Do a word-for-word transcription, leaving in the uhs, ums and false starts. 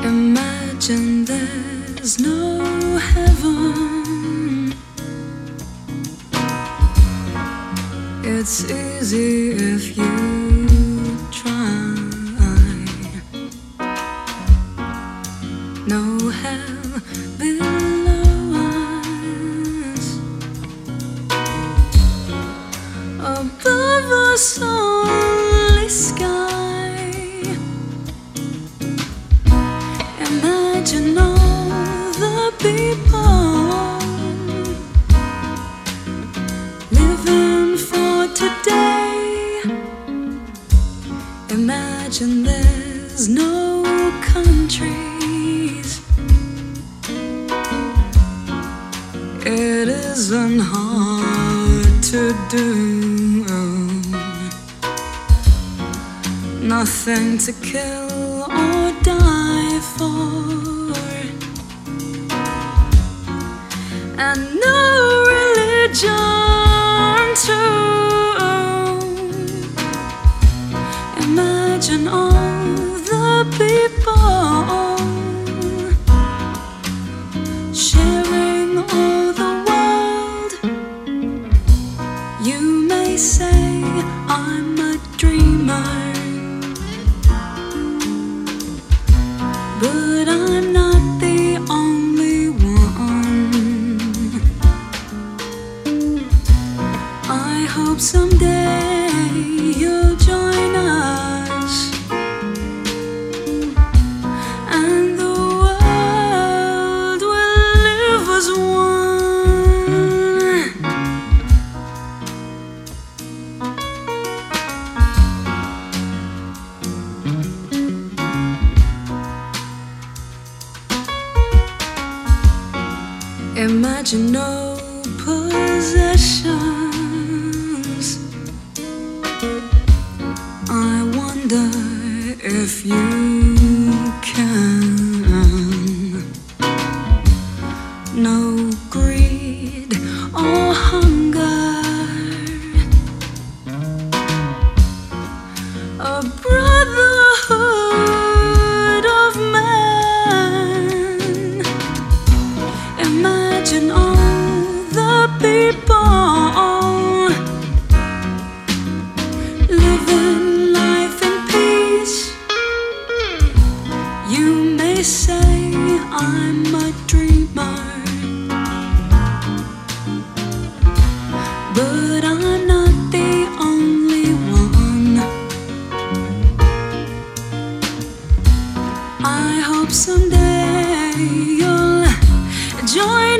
Imagine there's no heaven. It's easy if you try. No hell below us. Above us only sky. Imagine all the people living for today. Imagine there's no countries. It isn't hard to do. Nothing to kill or die for, and no religion too. Imagine all the people sharing all the world. You may say I'm a dreamer, but I'm not the only one. I hope someday you'll join us, and the world will live as one. Imagine no possessions. I wonder if you can. No greed or hunger. A brotherhood of men. Imagine all the people living life in peace. You may say I'm a dreamer, but I'm not the only one. I hope someday you'll join